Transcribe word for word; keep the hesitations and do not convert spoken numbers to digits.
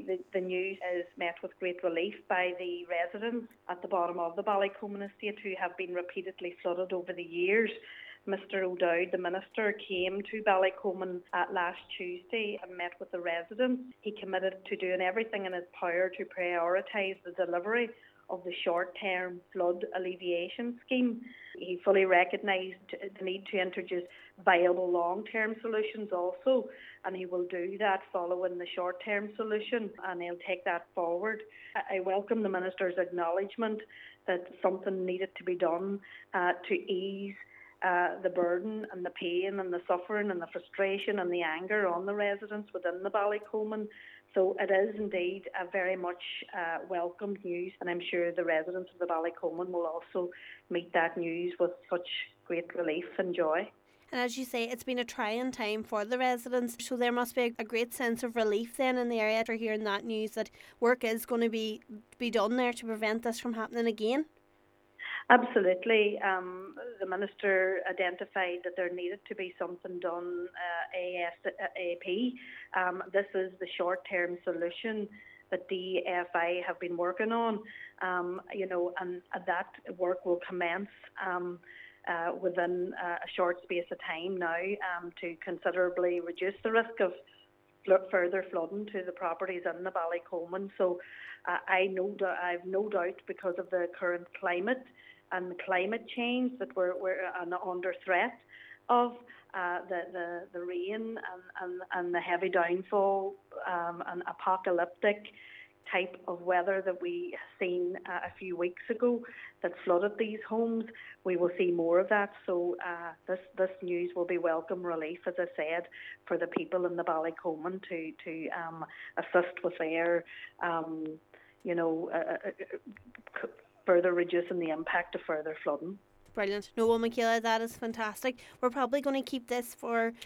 the, the news is met with great relief by the residents at the bottom of the Ballycoman estate who have been repeatedly flooded over the years. Mr O'Dowd, the Minister, came to Ballycoman uh, last Tuesday and met with the residents. He committed to doing everything in his power to prioritise the delivery of the short-term flood alleviation scheme. He fully recognised the need to introduce viable long-term solutions also, and he will do that following the short-term solution, and he'll take that forward. I welcome the Minister's acknowledgement that something needed to be done uh, to ease Uh, the burden and the pain and the suffering and the frustration and the anger on the residents within the Ballycoman. So it is indeed a very much uh, welcomed news, and I'm sure the residents of the Ballycoman will also meet that news with such great relief and joy. And as you say, it's been a trying time for the residents, so there must be a great sense of relief then in the area after hearing that news that work is going to be, be done there to prevent this from happening again. Absolutely. Um, the Minister identified that there needed to be something done uh, ASAP. Um, this is the short-term solution that the A F I have been working on, um, you know, and that work will commence um, uh, within a short space of time now um, to considerably reduce the risk of further flooding to the properties in the Ballycoman. So uh, I know I have no doubt, because of the current climate and the climate change that we're, we're under threat of, uh, the, the, the rain and, and, and the heavy downfall um, and apocalyptic type of weather that we seen uh, a few weeks ago that flooded these homes. We will see more of that. So uh, this this news will be welcome relief, as I said, for the people in the Ballycoman to, to um, assist with their, um, you know, uh, uh, further reducing the impact of further flooding. Brilliant. No, well, Michaela, that is fantastic. We're probably going to keep this for